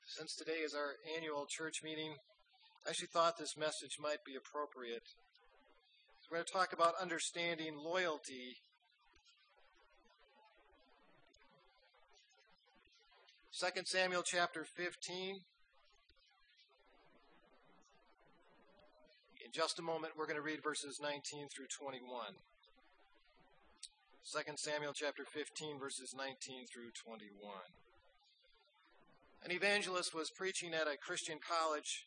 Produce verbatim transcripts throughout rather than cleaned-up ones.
Since today is our annual church meeting, I actually thought this message might be appropriate. We're going to talk about understanding loyalty. Second Samuel chapter fifteen. In just a moment, we're going to read verses nineteen through twenty-one. Second Samuel chapter fifteen, verses nineteen through twenty-one. An evangelist was preaching at a Christian college.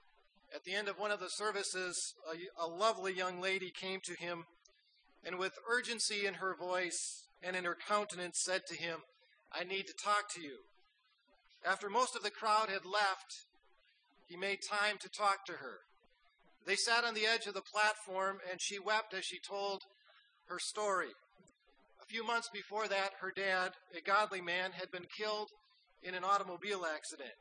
At the end of one of the services, a, a lovely young lady came to him and with urgency in her voice and in her countenance said to him, "I need to talk to you." After most of the crowd had left, he made time to talk to her. They sat on the edge of the platform and she wept as she told her story. A few months before that, her dad, a godly man, had been killed in an automobile accident.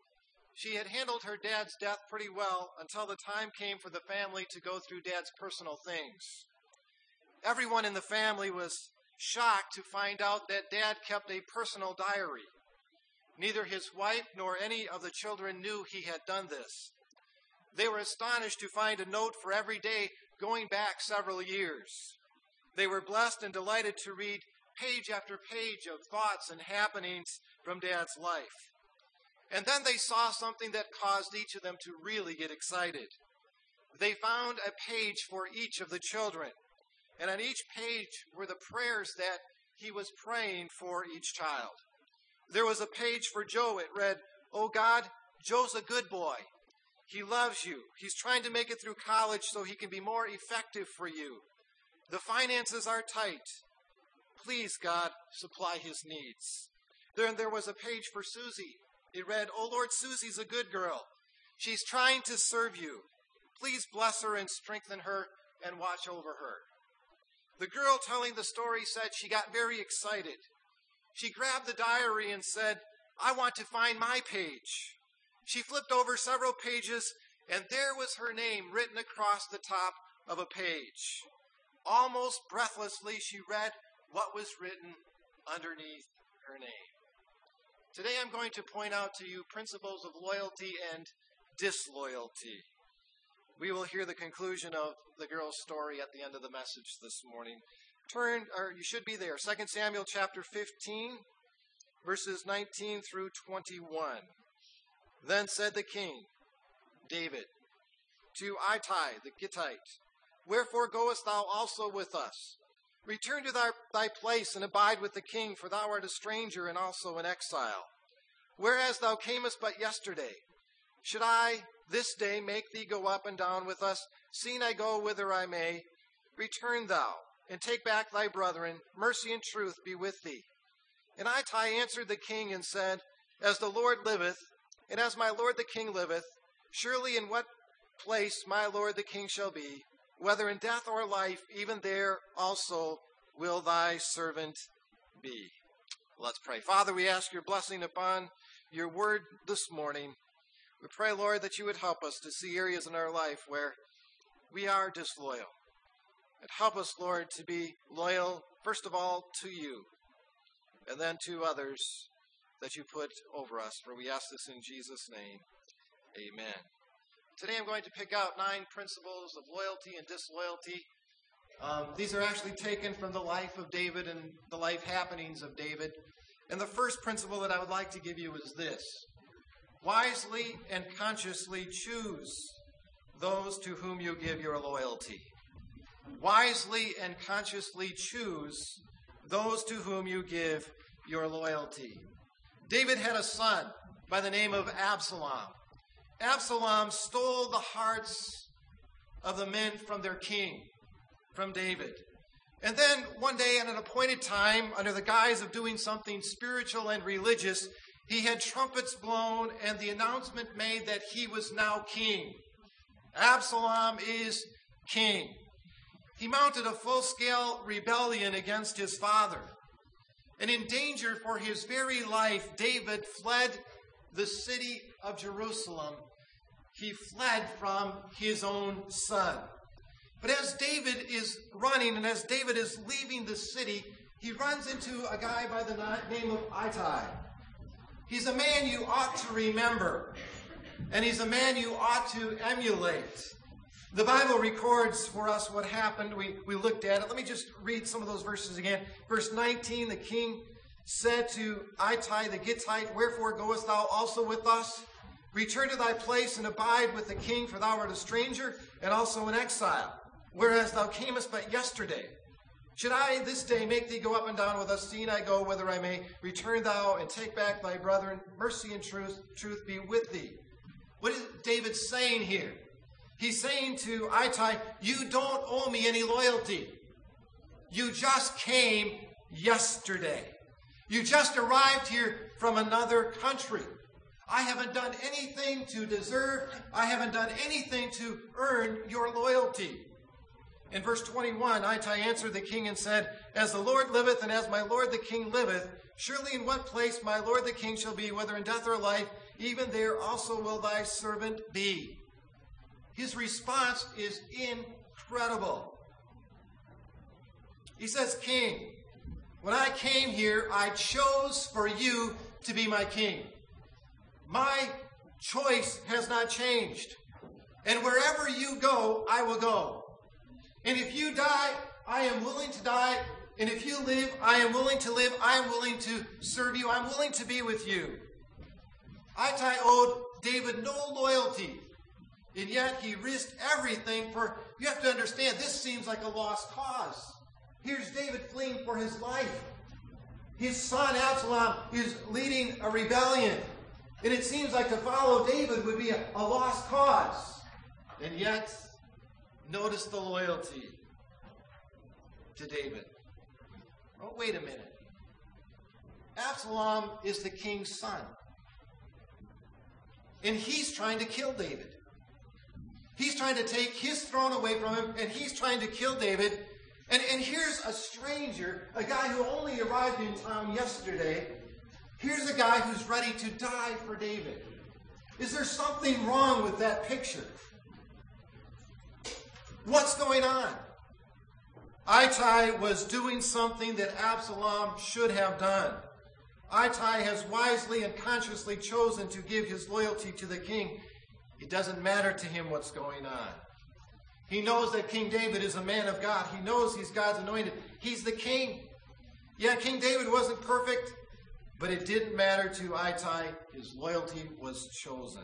She had handled her dad's death pretty well until the time came for the family to go through dad's personal things. Everyone in the family was shocked to find out that dad kept a personal diary. Neither his wife nor any of the children knew he had done this. They were astonished to find a note for every day going back several years. They were blessed and delighted to read page after page of thoughts and happenings from Dad's life. And then they saw something that caused each of them to really get excited. They found a page for each of the children, and on each page were the prayers that he was praying for each child. There was a page for Joe. It read, "Oh God, Joe's a good boy. He loves you. He's trying to make it through college so he can be more effective for you. The finances are tight. Please, God, supply his needs." Then there was a page for Susie. It read, "Oh Lord, Susie's a good girl. She's trying to serve you. Please bless her and strengthen her and watch over her." The girl telling the story said she got very excited. She grabbed the diary and said, "I want to find my page." She flipped over several pages, and there was her name written across the top of a page. Almost breathlessly, she read what was written underneath her name. Today I'm going to point out to you principles of loyalty and disloyalty. We will hear the conclusion of the girl's story at the end of the message this morning. Turn, or you should be there, Second Samuel chapter fifteen, verses nineteen through twenty-one. Then said the king, David, to Ittai the Gittite, "Wherefore goest thou also with us? Return to thy, thy place and abide with the king, for thou art a stranger and also an exile. Whereas thou camest but yesterday, should I this day make thee go up and down with us, seeing I go whither I may? Return thou, and take back thy brethren, mercy and truth be with thee." And Ittai answered the king and said, "As the Lord liveth, and as my lord the king liveth, surely in what place my lord the king shall be, whether in death or life, even there also will thy servant be." Let's pray. Father, we ask your blessing upon your word this morning. We pray, Lord, that you would help us to see areas in our life where we are disloyal. And help us, Lord, to be loyal, first of all, to you, and then to others that you put over us. For we ask this in Jesus' name. Amen. Today I'm going to pick out nine principles of loyalty and disloyalty. Um, these are actually taken from the life of David and the life happenings of David. And the first principle that I would like to give you is this: wisely and consciously choose those to whom you give your loyalty. Wisely and consciously choose those to whom you give your loyalty. David had a son by the name of Absalom. Absalom stole the hearts of the men from their king, from David. And then one day at an appointed time, under the guise of doing something spiritual and religious, he had trumpets blown and the announcement made that he was now king. Absalom is king. He mounted a full-scale rebellion against his father. And in danger for his very life, David fled the city of Jerusalem. He fled from his own son. But as David is running and as David is leaving the city, he runs into a guy by the name of Ittai. He's a man you ought to remember. And he's a man you ought to emulate. The Bible records for us what happened. We, we looked at it. Let me just read some of those verses again. Verse nineteen, the king said to Ittai the Gittite, "Wherefore goest thou also with us? Return to thy place and abide with the king, for thou art a stranger and also an exile, whereas thou camest but yesterday. Should I this day make thee go up and down with us, seeing I go whither I may? Return thou and take back thy brethren. Mercy and truth, truth be with thee." What is David saying here? He's saying to Ittai, you don't owe me any loyalty. You just came yesterday. You just arrived here from another country. I haven't done anything to deserve, I haven't done anything to earn your loyalty. In verse twenty-one, Ittai answered the king and said, "As the Lord liveth, and as my lord the king liveth, surely in what place my lord the king shall be, whether in death or life, even there also will thy servant be." His response is incredible. He says, "King, when I came here, I chose for you to be my king. My choice has not changed. And wherever you go, I will go. And if you die, I am willing to die. And if you live, I am willing to live. I am willing to serve you. I'm willing to be with you." Ittai owed David no loyalty. And yet he risked everything for, you have to understand, this seems like a lost cause. Here's David fleeing for his life. His son Absalom is leading a rebellion. And it seems like to follow David would be a, a lost cause. And yet, notice the loyalty to David. Oh, wait a minute. Absalom is the king's son. And he's trying to kill David. He's trying to take his throne away from him, and he's trying to kill David. And, and here's a stranger, a guy who only arrived in town yesterday. Here's a guy who's ready to die for David. Is there something wrong with that picture? What's going on? Ittai was doing something that Absalom should have done. Ittai has wisely and consciously chosen to give his loyalty to the king. It doesn't matter to him what's going on. He knows that King David is a man of God. He knows he's God's anointed. He's the king. Yeah, King David wasn't perfect, but it didn't matter to Ittai. His loyalty was chosen.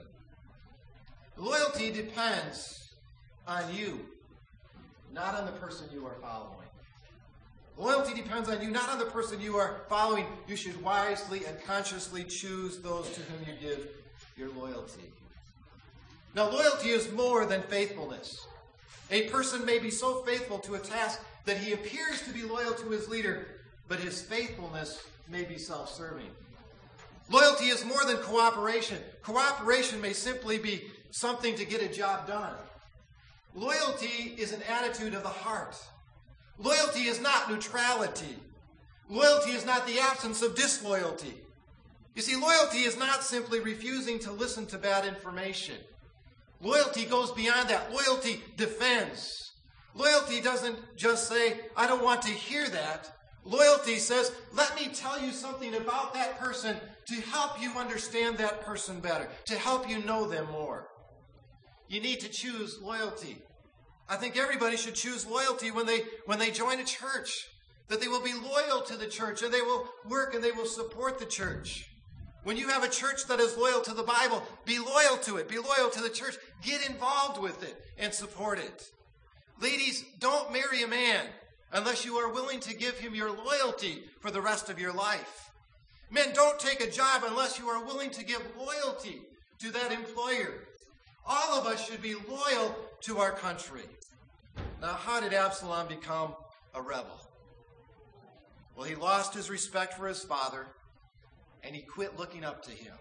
Loyalty depends on you, not on the person you are following. Loyalty depends on you, not on the person you are following. You should wisely and consciously choose those to whom you give your loyalty. Now, loyalty is more than faithfulness. A person may be so faithful to a task that he appears to be loyal to his leader, but his faithfulness may be self-serving. Loyalty is more than cooperation. Cooperation may simply be something to get a job done. Loyalty is an attitude of the heart. Loyalty is not neutrality. Loyalty is not the absence of disloyalty. You see, loyalty is not simply refusing to listen to bad information. Loyalty goes beyond that. Loyalty defends. Loyalty doesn't just say, I don't want to hear that. Loyalty says, let me tell you something about that person to help you understand that person better, to help you know them more. You need to choose loyalty. I think everybody should choose loyalty when they when they join a church, that they will be loyal to the church and they will work and they will support the church. When you have a church that is loyal to the Bible, be loyal to it. Be loyal to the church. Get involved with it and support it. Ladies, don't marry a man unless you are willing to give him your loyalty for the rest of your life. Men, don't take a job unless you are willing to give loyalty to that employer. All of us should be loyal to our country. Now, how did Absalom become a rebel? Well, he lost his respect for his father, and he quit looking up to him.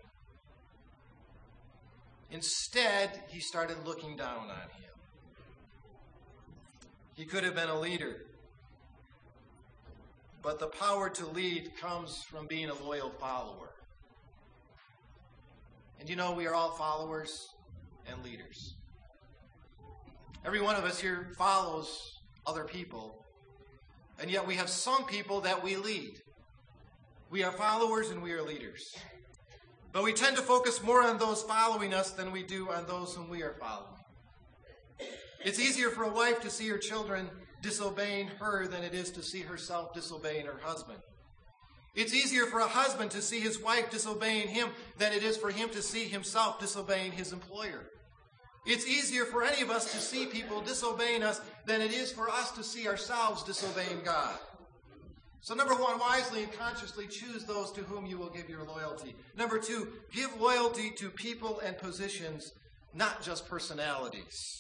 Instead, he started looking down on him. He could have been a leader, but the power to lead comes from being a loyal follower. And you know, we are all followers and leaders. Every one of us here follows other people, and yet we have some people that we lead. We are followers and we are leaders. But we tend to focus more on those following us than we do on those whom we are following. It's easier for a wife to see her children disobeying her than it is to see herself disobeying her husband. It's easier for a husband to see his wife disobeying him than it is for him to see himself disobeying his employer. It's easier for any of us to see people disobeying us than it is for us to see ourselves disobeying God. So number one, wisely and consciously choose those to whom you will give your loyalty. Number two, give loyalty to people and positions, not just personalities.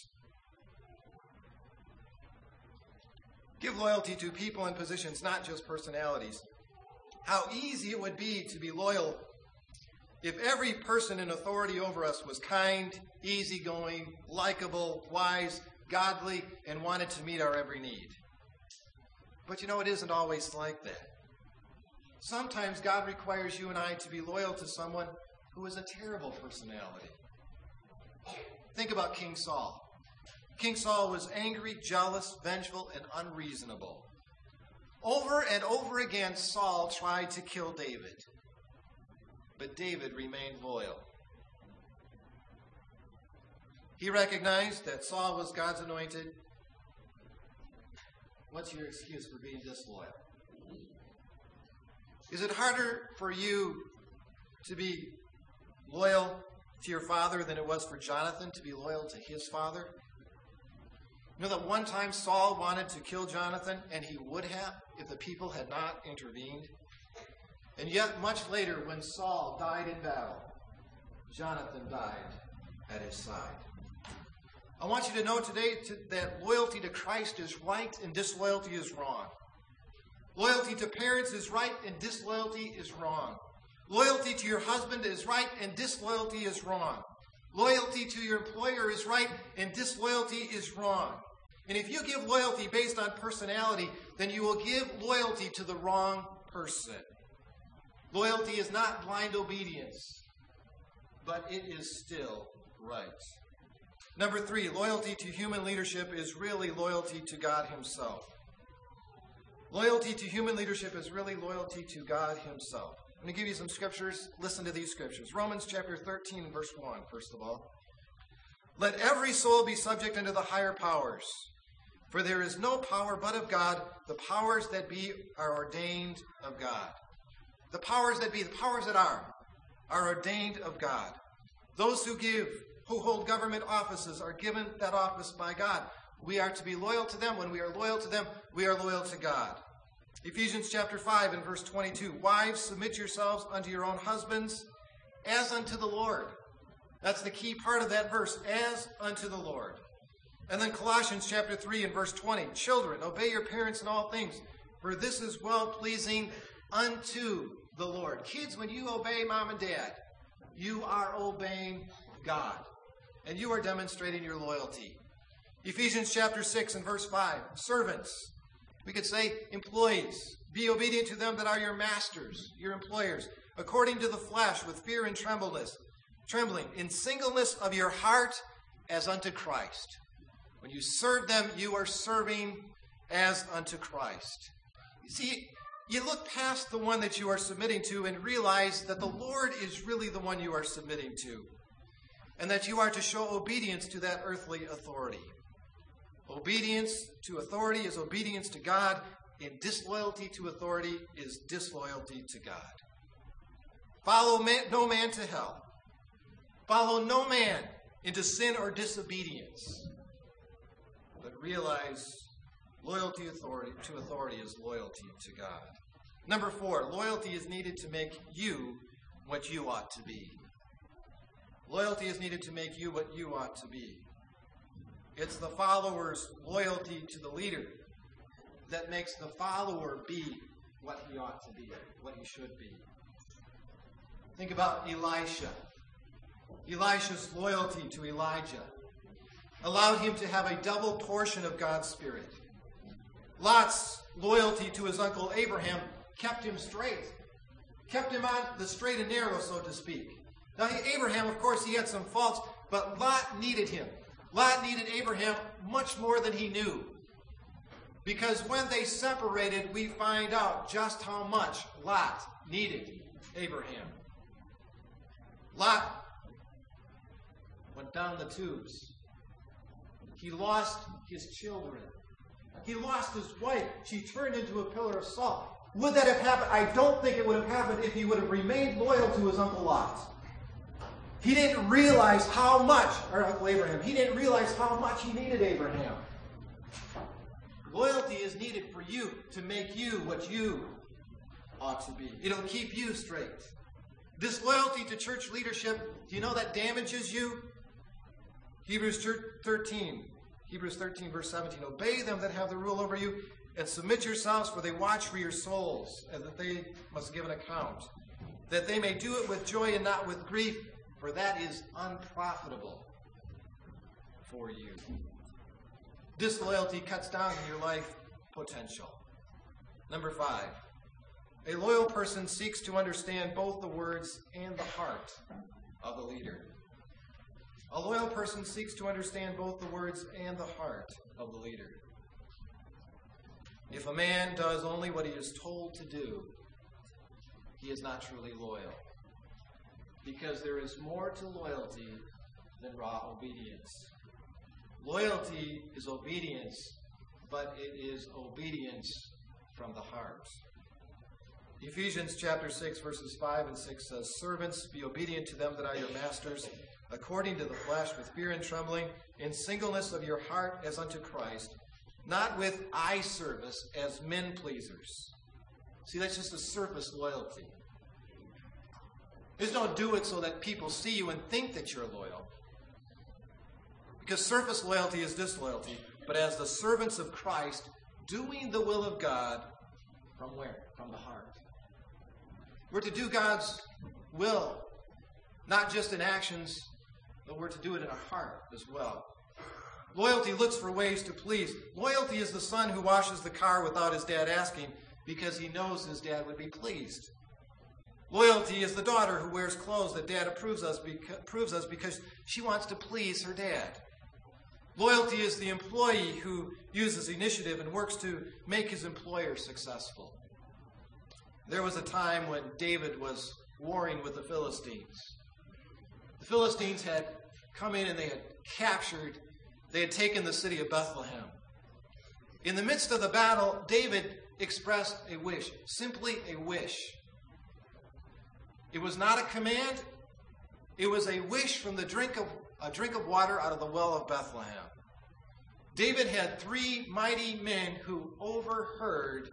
Give loyalty to people and positions, not just personalities. How easy it would be to be loyal if every person in authority over us was kind, easygoing, likable, wise, godly, and wanted to meet our every need. But you know, it isn't always like that. Sometimes God requires you and I to be loyal to someone who is a terrible personality. Think about King Saul. King Saul was angry, jealous, vengeful, and unreasonable. Over and over again, Saul tried to kill David. But David remained loyal. He recognized that Saul was God's anointed. What's your excuse for being disloyal? Is it harder for you to be loyal to your father than it was for Jonathan to be loyal to his father? You know that one time Saul wanted to kill Jonathan, and he would have if the people had not intervened? And yet, much later, when Saul died in battle, Jonathan died at his side. I want you to know today to, that loyalty to Christ is right and disloyalty is wrong. Loyalty to parents is right and disloyalty is wrong. Loyalty to your husband is right and disloyalty is wrong. Loyalty to your employer is right and disloyalty is wrong. And if you give loyalty based on personality, then you will give loyalty to the wrong person. Loyalty is not blind obedience, but it is still right. Number three, loyalty to human leadership is really loyalty to God himself. Loyalty to human leadership is really loyalty to God himself. I'm going to give you some scriptures. Listen to these scriptures. Romans chapter thirteen, verse one, first of all. Let every soul be subject unto the higher powers, for there is no power but of God. The powers that be are ordained of God. The powers that be, the powers that are, are ordained of God. Those who give, who hold government offices, are given that office by God. We are to be loyal to them. When we are loyal to them, we are loyal to God. Ephesians chapter five and verse twenty-two. Wives, submit yourselves unto your own husbands as unto the Lord. That's the key part of that verse, as unto the Lord. And then Colossians chapter three and verse twenty. Children, obey your parents in all things, for this is well-pleasing unto the Lord. Kids, when you obey mom and dad, you are obeying God. And you are demonstrating your loyalty. Ephesians chapter six and verse five. Servants, we could say employees, be obedient to them that are your masters, your employers, according to the flesh, with fear and trembleness, trembling, in singleness of your heart as unto Christ. When you serve them, you are serving as unto Christ. You see, you look past the one that you are submitting to and realize that the Lord is really the one you are submitting to, and that you are to show obedience to that earthly authority. Obedience to authority is obedience to God, and disloyalty to authority is disloyalty to God. Follow man, no man to hell. Follow no man into sin or disobedience. But realize loyalty authority to authority is loyalty to God. Number four, loyalty is needed to make you what you ought to be. Loyalty is needed to make you what you ought to be. It's the follower's loyalty to the leader that makes the follower be what he ought to be, what he should be. Think about Elisha. Elisha's loyalty to Elijah allowed him to have a double portion of God's Spirit. Lot's loyalty to his uncle Abraham kept him straight, kept him on the straight and narrow, so to speak. Now, Abraham, of course, he had some faults, but Lot needed him. Lot needed Abraham much more than he knew. Because when they separated, we find out just how much Lot needed Abraham. Lot went down the tubes. He lost his children. He lost his wife. She turned into a pillar of salt. Would that have happened? I don't think it would have happened if he would have remained loyal to his Uncle Lot. He didn't realize how much, or Uncle Abraham, he didn't realize how much he needed Abraham. Loyalty is needed for you to make you what you ought to be. It'll keep you straight. Disloyalty to church leadership, do you know that damages you? Hebrews thirteen, Hebrews thirteen, verse seventeen. Obey them that have the rule over you, and submit yourselves, for they watch for your souls, and that they must give an account. That they may do it with joy and not with grief, for that is unprofitable for you. Disloyalty cuts down your life potential. Number five, a loyal person seeks to understand both the words and the heart of the leader. A loyal person seeks to understand both the words and the heart of the leader. If a man does only what he is told to do, he is not truly loyal. Because there is more to loyalty than raw obedience. Loyalty is obedience, but it is obedience from the heart. Ephesians chapter six, verses five and six says, Servants, be obedient to them that are your masters, according to the flesh, with fear and trembling, in singleness of your heart as unto Christ, not with eye service as men pleasers. See, that's just a surface loyalty. There's no do it so that people see you and think that you're loyal. Because surface loyalty is disloyalty, but as the servants of Christ, doing the will of God, from where? From the heart. We're to do God's will, not just in actions, but we're to do it in our heart as well. Loyalty looks for ways to please. Loyalty is the son who washes the car without his dad asking, because he knows his dad would be pleased. Loyalty is the daughter who wears clothes that dad approves us, beca- approves us because she wants to please her dad. Loyalty is the employee who uses initiative and works to make his employer successful. There was a time when David was warring with the Philistines. The Philistines had come in and they had captured, they had taken the city of Bethlehem. In the midst of the battle, David expressed a wish, simply a wish. It was not a command. It was a wish from the drink of a drink of water out of the well of Bethlehem. David had three mighty men who overheard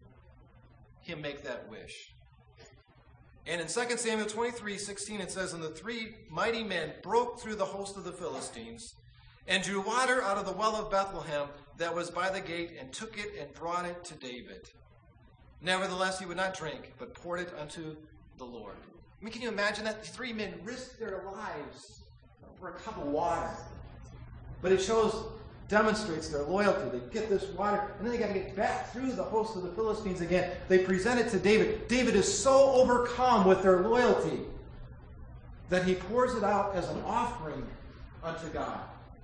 him make that wish. And in Second Samuel twenty-three sixteen it says, And the three mighty men broke through the host of the Philistines, and drew water out of the well of Bethlehem that was by the gate, and took it and brought it to David. Nevertheless he would not drink, but poured it unto the Lord. I mean, can you imagine that? The three men risked their lives for a cup of water. But it shows, demonstrates their loyalty. They get this water, and then they got to get back through the host of the Philistines again. They present it to David. David is so overcome with their loyalty that he pours it out as an offering unto God.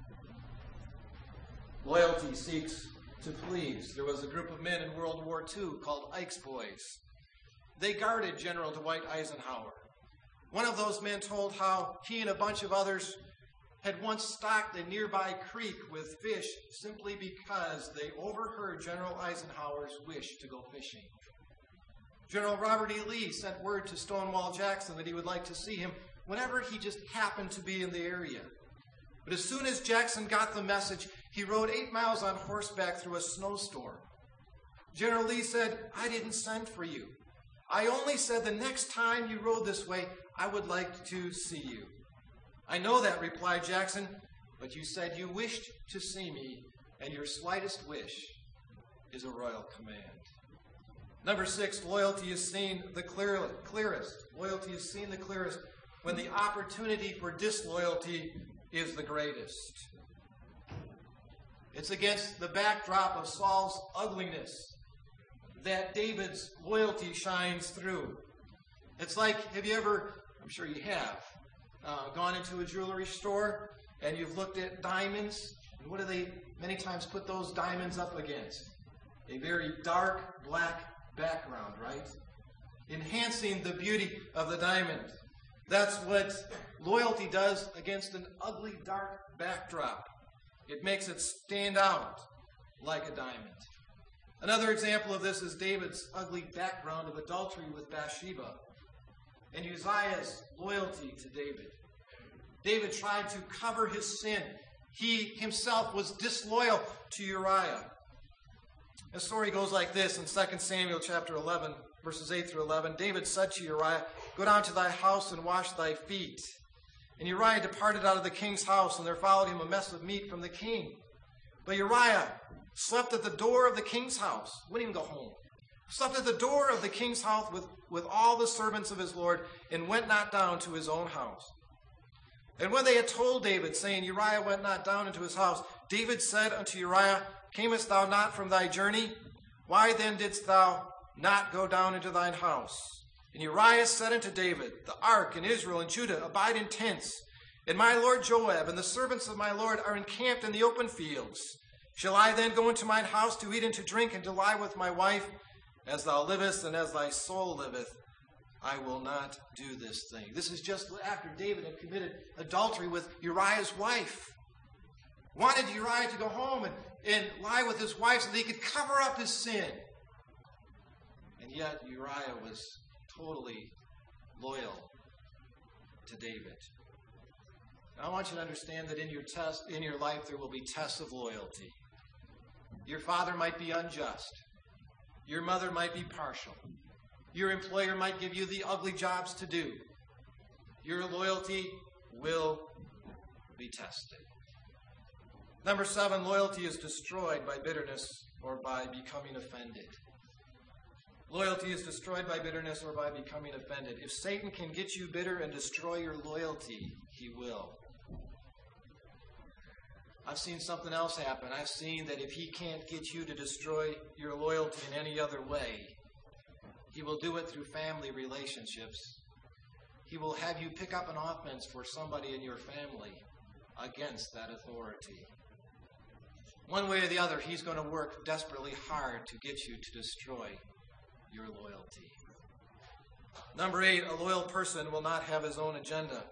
Loyalty seeks to please. There was a group of men in World War Two called Ike's Boys. They guarded General Dwight Eisenhower. One of those men told how he and a bunch of others had once stocked a nearby creek with fish simply because they overheard General Eisenhower's wish to go fishing. General Robert E. Lee sent word to Stonewall Jackson that he would like to see him whenever he just happened to be in the area. But as soon as Jackson got the message, he rode eight miles on horseback through a snowstorm. General Lee said, I didn't send for you. I only said the next time you rode this way, I would like to see you. I know that, replied Jackson, but you said you wished to see me, and your slightest wish is a royal command. Number six, loyalty is seen the clear, clearest. Loyalty is seen the clearest when the opportunity for disloyalty is the greatest. It's against the backdrop of Saul's ugliness that David's loyalty shines through. It's like, have you ever, I'm sure you have, uh, gone into a jewelry store and you've looked at diamonds, and what do they many times put those diamonds up against? A very dark black background, right? Enhancing the beauty of the diamond. That's what loyalty does against an ugly, dark backdrop. It makes it stand out like a diamond. Another example of this is David's ugly background of adultery with Bathsheba and Uzziah's loyalty to David. David tried to cover his sin. He himself was disloyal to Uriah. The story goes like this in Second Samuel chapter eleven, verses eight through eleven. David said to Uriah, "Go down to thy house and wash thy feet." And Uriah departed out of the king's house, and there followed him a mess of meat from the king. But Uriah slept at the door of the king's house. Wouldn't even go home. Slept at the door of the king's house with, with all the servants of his lord, and went not down to his own house. And when they had told David, saying, Uriah went not down into his house, David said unto Uriah, Camest thou not from thy journey? Why then didst thou not go down into thine house? And Uriah said unto David, The ark and Israel and Judah abide in tents, and my lord Joab and the servants of my lord are encamped in the open fields. Shall I then go into mine house to eat and to drink and to lie with my wife? As thou livest and as thy soul liveth, I will not do this thing. This is just after David had committed adultery with Uriah's wife. Wanted Uriah to go home and, and lie with his wife so that he could cover up his sin. And yet Uriah was totally loyal to David. Now, I want you to understand that in your test, in your life there will be tests of loyalty. Your father might be unjust. Your mother might be partial. Your employer might give you the ugly jobs to do. Your loyalty will be tested. Number seven, loyalty is destroyed by bitterness or by becoming offended. Loyalty is destroyed by bitterness or by becoming offended. If Satan can get you bitter and destroy your loyalty, he will. I've seen something else happen. I've seen that if he can't get you to destroy your loyalty in any other way, he will do it through family relationships. He will have you pick up an offense for somebody in your family against that authority. One way or the other, he's going to work desperately hard to get you to destroy your loyalty. Number eight, a loyal person will not have his own agenda.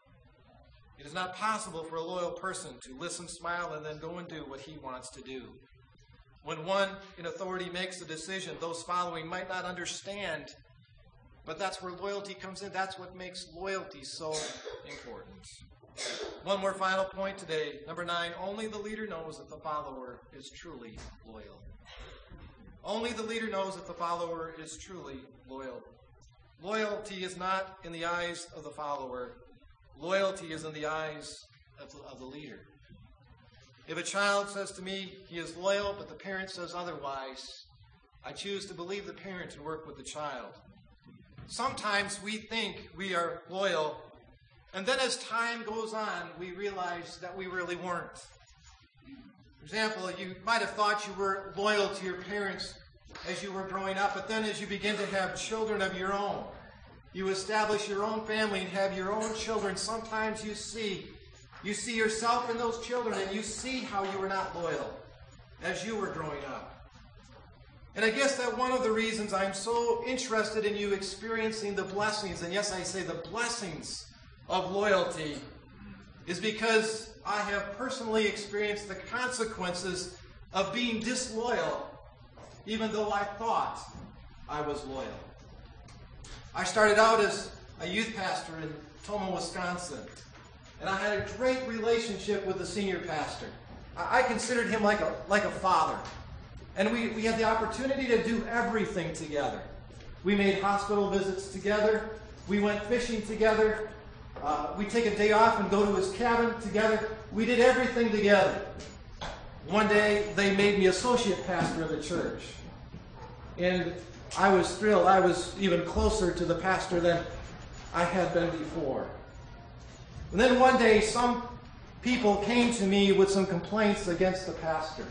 It is not possible for a loyal person to listen, smile, and then go and do what he wants to do. When one in authority makes a decision, those following might not understand, but that's where loyalty comes in. That's what makes loyalty so important. One more final point today. Number nine, only the leader knows that the follower is truly loyal. Only the leader knows that the follower is truly loyal. Loyalty is not in the eyes of the follower. Loyalty is in the eyes of the, of the leader. If a child says to me he is loyal, but the parent says otherwise, I choose to believe the parent and work with the child. Sometimes we think we are loyal, and then as time goes on, we realize that we really weren't. For example, you might have thought you were loyal to your parents as you were growing up, but then as you begin to have children of your own, you establish your own family and have your own children, sometimes you see You see yourself in those children, and you see how you were not loyal as you were growing up. And I guess that one of the reasons I'm so interested in you experiencing the blessings, and yes, I say the blessings of loyalty, is because I have personally experienced the consequences of being disloyal, even though I thought I was loyal. I started out as a youth pastor in Tomah, Wisconsin. And I had a great relationship with the senior pastor. I considered him like a like a father. And we, we had the opportunity to do everything together. We made hospital visits together. We went fishing together. Uh, we'd take a day off and go to his cabin together. We did everything together. One day, they made me associate pastor of the church. And I was thrilled. I was even closer to the pastor than I had been before. And then one day, some people came to me with some complaints against the pastor.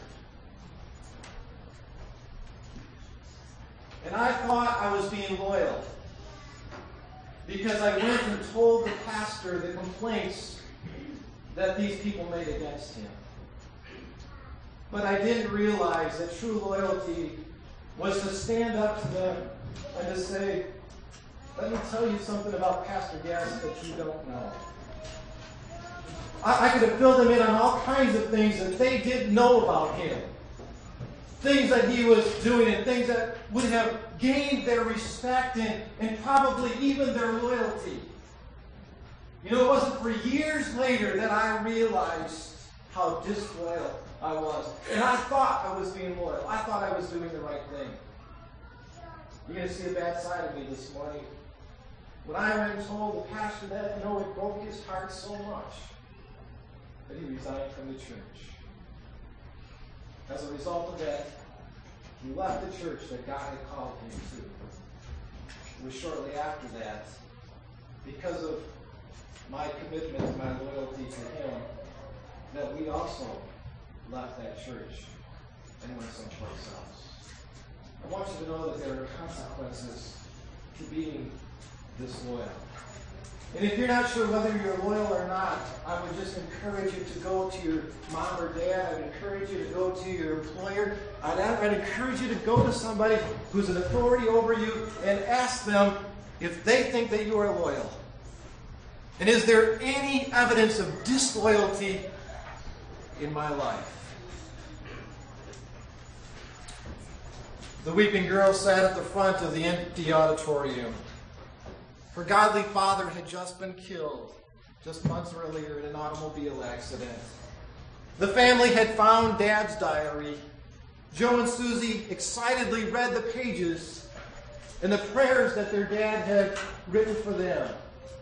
And I thought I was being loyal because I went and told the pastor the complaints that these people made against him. But I didn't realize that true loyalty was to stand up to them and to say, Let me tell you something about Pastor Gass that you don't know. I, I could have filled them in on all kinds of things that they didn't know about him. Things that he was doing and things that would have gained their respect and, and probably even their loyalty. You know, it wasn't for years later that I realized how disloyal I was. And I thought I was being loyal. I thought I was doing the right thing. You're going to see a bad side of me this morning. When I went and told the pastor that, you know, it broke his heart so much that he resigned from the church. As a result of that, he left the church that God had called him to. It was shortly after that, because of my commitment and my loyalty to him, that we also left that church and went someplace else. I want you to know that there are consequences to being disloyal. And if you're not sure whether you're loyal or not, I would just encourage you to go to your mom or dad. I would encourage you to go to your employer. I'd, I'd encourage you to go to somebody who's an authority over you and ask them if they think that you are loyal. And is there any evidence of disloyalty in my life? The weeping girl sat at the front of the empty auditorium. Her godly father had just been killed just months earlier in an automobile accident. The family had found Dad's diary. Joe and Susie excitedly read the pages and the prayers that their dad had written for them.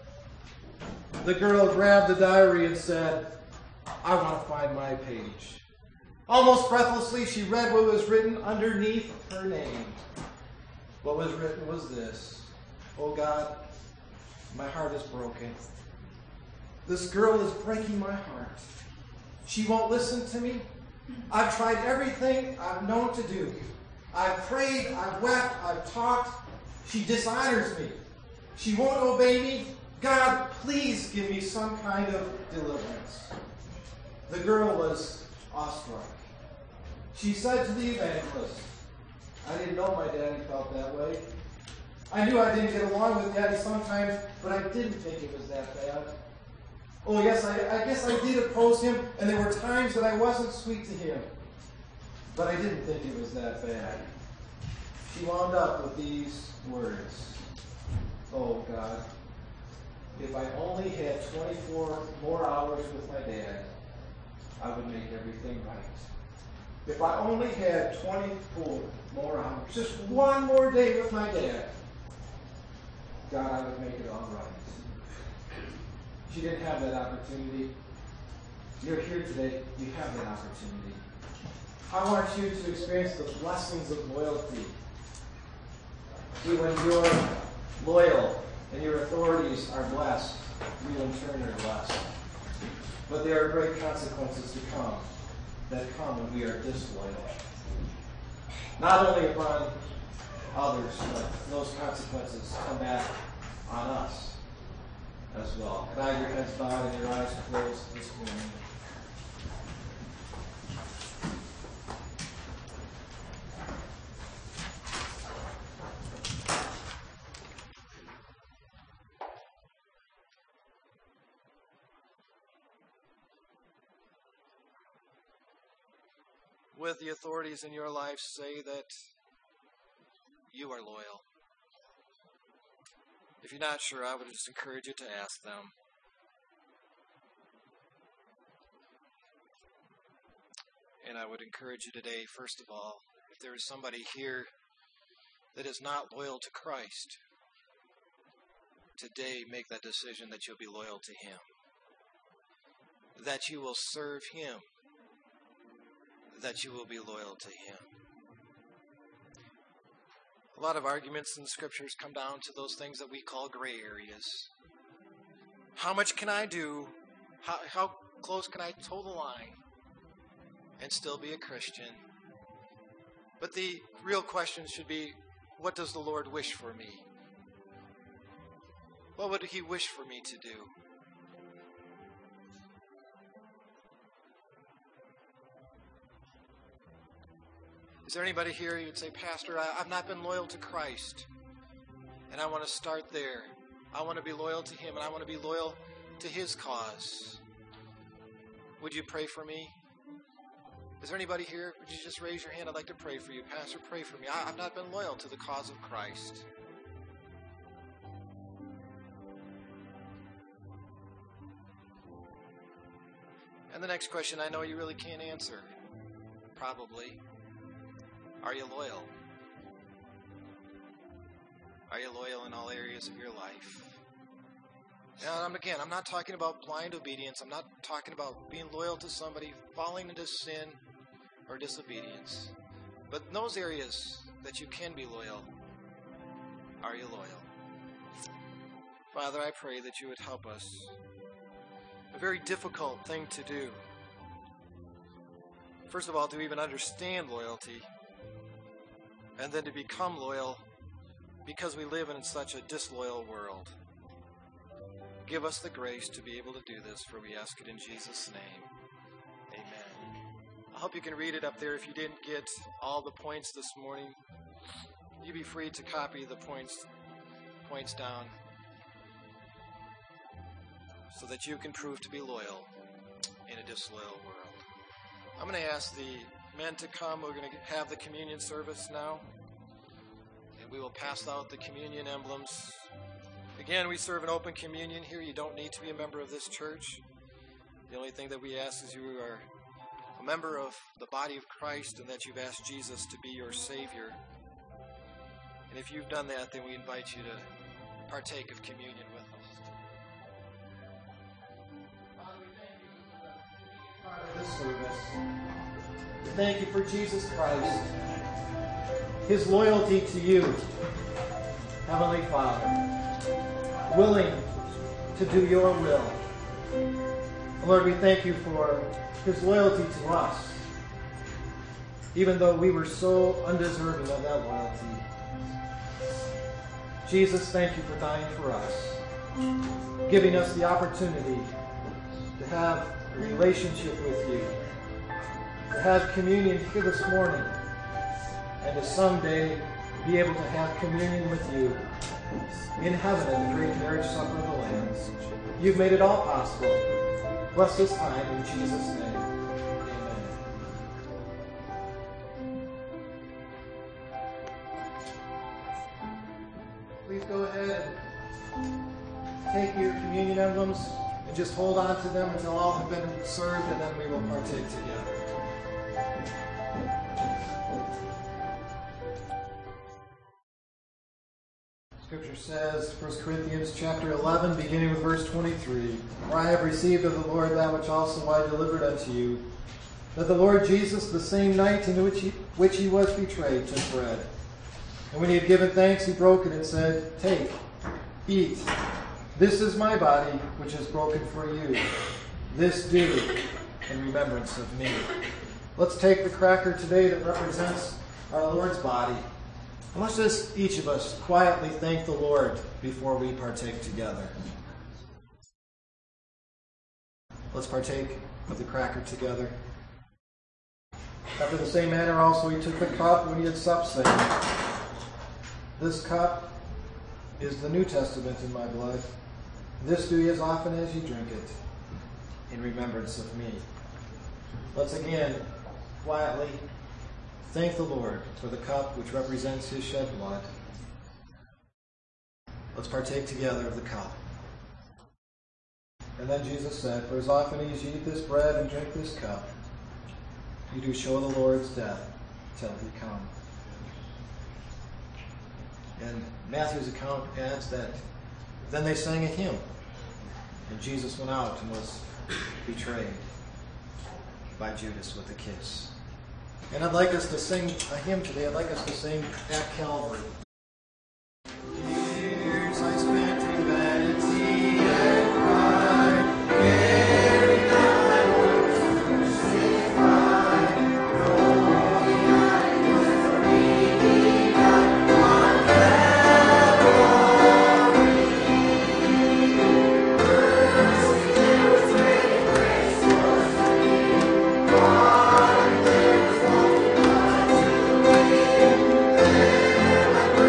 The girl grabbed the diary and said, "I want to find my page." Almost breathlessly, she read what was written underneath her name. What was written was this: "Oh God, my heart is broken. This girl is breaking my heart. She won't listen to me. I've tried everything I've known to do. I've prayed, I've wept, I've talked. She dishonors me. She won't obey me. God, please give me some kind of deliverance." The girl was awestruck. She said to the evangelist, "I didn't know my daddy felt that way. I knew I didn't get along with Daddy sometimes, but I didn't think it was that bad. Oh yes, I, I guess I did oppose him, and there were times that I wasn't sweet to him. But I didn't think it was that bad." She wound up with these words: "Oh God, if I only had twenty-four more hours with my dad, I would make everything right. If I only had twenty-four more hours, just one more day with my dad, God, I would make it all right." She didn't have that opportunity. You're here today. You have that opportunity. I want you to experience the blessings of loyalty. See, when you're loyal and your authorities are blessed, you in turn are blessed. But there are great consequences to come that come when we are disloyal. Not only upon others, but those consequences come back on us as well. Could I have your heads bowed and your eyes closed this morning? With the authorities in your life say that you are loyal. If you're not sure, I would just encourage you to ask them. And I would encourage you today, first of all, if there is somebody here that is not loyal to Christ, today make that decision that you'll be loyal to Him, that you will serve Him, that you will be loyal to Him. A lot of arguments in the Scriptures come down to those things that we call gray areas. How much can I do? How, how close can I toe the line and still be a Christian? But the real question should be, what does the Lord wish for me? What would He wish for me to do? Is there anybody here who would say, "Pastor, I, I've not been loyal to Christ, And I want to start there. I want to be loyal to him, and I want to be loyal to his cause. Would you pray for me? Is there anybody here? Would you just raise your hand? I'd like to pray for you. Pastor, pray for me. I, I've not been loyal to the cause of Christ. And the next question I know you really can't answer. Probably. Are you loyal? Are you loyal in all areas of your life? And again, I'm not talking about blind obedience. I'm not talking about being loyal to somebody, falling into sin or disobedience. But in those areas that you can be loyal, are you loyal? Father, I pray that you would help us. A very difficult thing to do. First of all, to even understand loyalty, and then to become loyal because we live in such a disloyal world. Give us the grace to be able to do this, for we ask it in Jesus' name. Amen. I hope you can read it up there. If you didn't get all the points this morning, you be free to copy the points, points down so that you can prove to be loyal in a disloyal world. I'm going to ask the men to come. We're going to have the communion service now, and we will pass out the communion emblems. Again, we serve an open communion here. You don't need to be a member of this church. The only thing that we ask is you are a member of the body of Christ and that you've asked Jesus to be your Savior. And if you've done that, then we invite you to partake of communion with us. Father, we thank you for the part of this service. We thank you for Jesus Christ, his loyalty to you, Heavenly Father, willing to do your will. Lord, we thank you for his loyalty to us, even though we were so undeserving of that loyalty. Jesus, thank you for dying for us, giving us the opportunity to have a relationship with you, to have communion here this morning, and to someday be able to have communion with you in heaven in the great marriage supper of the Lamb. You've made it all possible. Bless this time in Jesus' name. Amen. Please go ahead and take your communion emblems and just hold on to them until all have been served, and then we will partake together. Scripture says, First Corinthians chapter eleven, beginning with verse twenty-three, For I have received of the Lord that which also I delivered unto you, that the Lord Jesus, the same night in which he, which he was betrayed, took bread. And when he had given thanks, he broke it and said, Take, eat. This is my body, which is broken for you. This do in remembrance of me. Let's take the cracker today that represents our Lord's body. And let's just, each of us, quietly thank the Lord before we partake together. Let's partake of the cracker together. After the same manner also he took the cup when he had supped, saying, This cup is the New Testament in my blood. This do ye as often as ye drink it, in remembrance of me. Let's again, quietly, thank the Lord for the cup which represents his shed blood. Let's partake together of the cup. And then Jesus said, For as often as ye eat this bread and drink this cup, you do show the Lord's death till he come. And Matthew's account adds that then they sang a hymn, and Jesus went out and was betrayed by Judas with a kiss. And I'd like us to sing a hymn today. I'd like us to sing At Calvary. Years I spent in vanity and pride, bearing thy words crucified, knowing I was bleeding on Calvary. Mercy there was great, grace was free. God, there was one. There my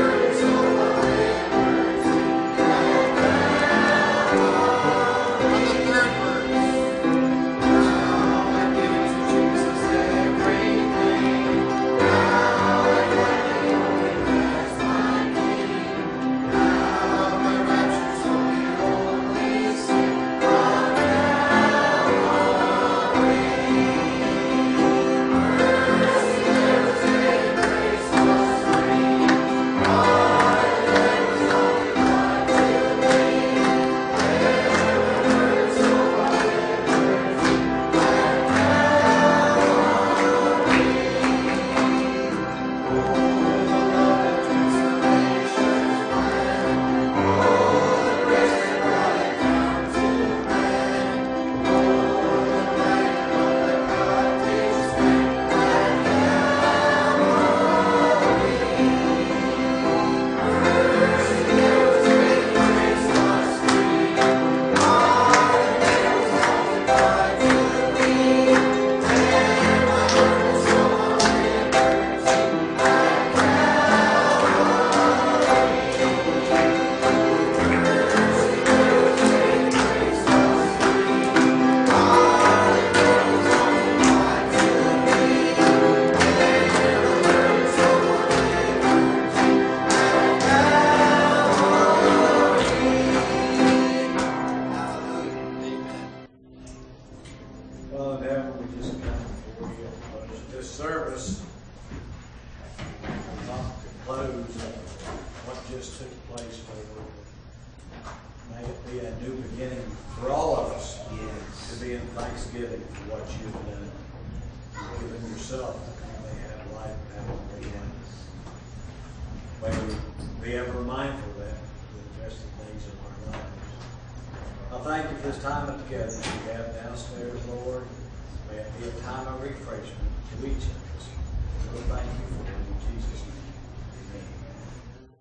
Father in heaven, we just come before you. Lord, this service not to close what just took place, Lord. May it be a new beginning for all of us. Yes. To be in thanksgiving for what you've done. You've given yourself that we may have life and have it more abundance. May we be ever mindful of that for the rest of the days of our lives. I thank you for this time of together we have downstairs, Lord. May it be a time of refreshment to each of us.